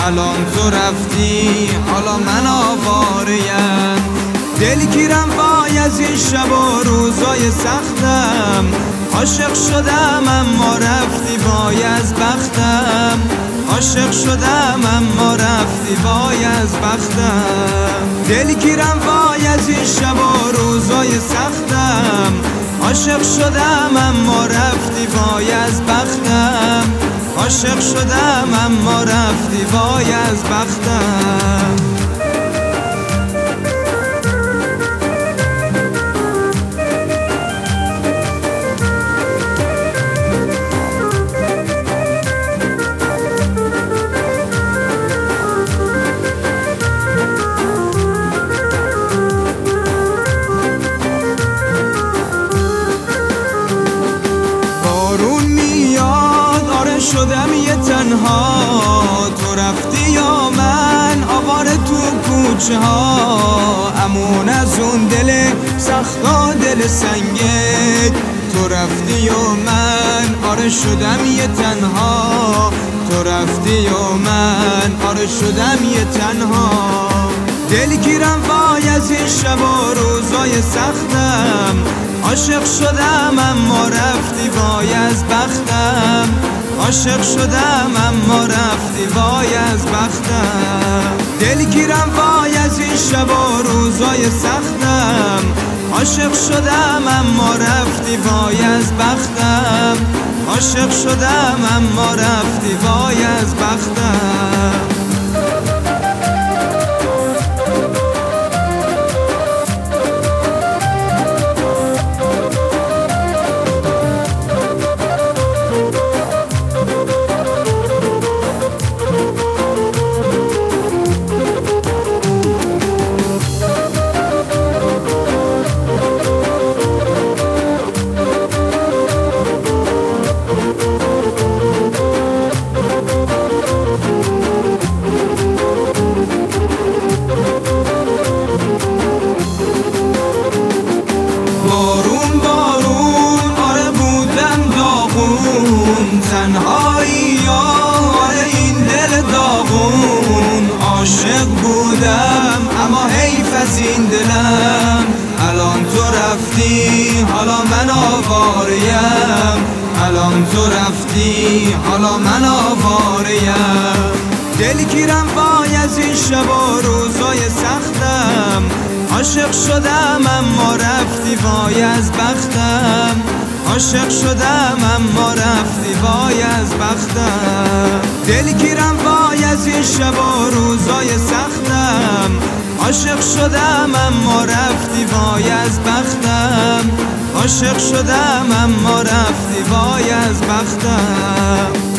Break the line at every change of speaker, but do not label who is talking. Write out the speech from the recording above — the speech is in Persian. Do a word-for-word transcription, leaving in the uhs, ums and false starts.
الان تو رفتی حالا من آواریم. دلگیرم وای از این شب و روزای سختم، عاشق شدم اما رفتی وای از بختم. عاشق شدم اما رفتی وای از بختم. دلگیرم وای از این شب و روزای سختم، عاشق شدم اما رفتی وای از بختم. عاشق شدم اما رفتی وای از بختم. شدم یه تنها، تو رفتی یا من آواره تو کوچه ها. امون از اون دل سختا دل سنگت، تو رفتی و من آره شدم یه تنها. تو رفتی و من آره شدم یه تنها. دلگیرم وای از این شب و روزای سختم، عاشق شدم اما رفتی وای از بختم. عاشق شدم اما رفتی وای از بختم. دلگیرم وای از این شب و روزای سختم، عاشق شدم اما رفتی وای از بختم. عاشق شدم اما رفتی وای از بختم. تنهایی یار این دل داغون، عاشق بودم اما حیف از این دلم. الان تو رفتی حالا من آواریم. الان تو رفتی حالا من آواریم. دلگیرم وای از این شب و روزای سختم، عاشق شدم اما رفتی وای از بختم. عاشق شدم اما رفتی وای از بختم. دلگیرم وای از این شب و روزای سختم، عاشق شدم اما رفتی وای از بختم. عاشق شدم اما رفتی وای از بختم.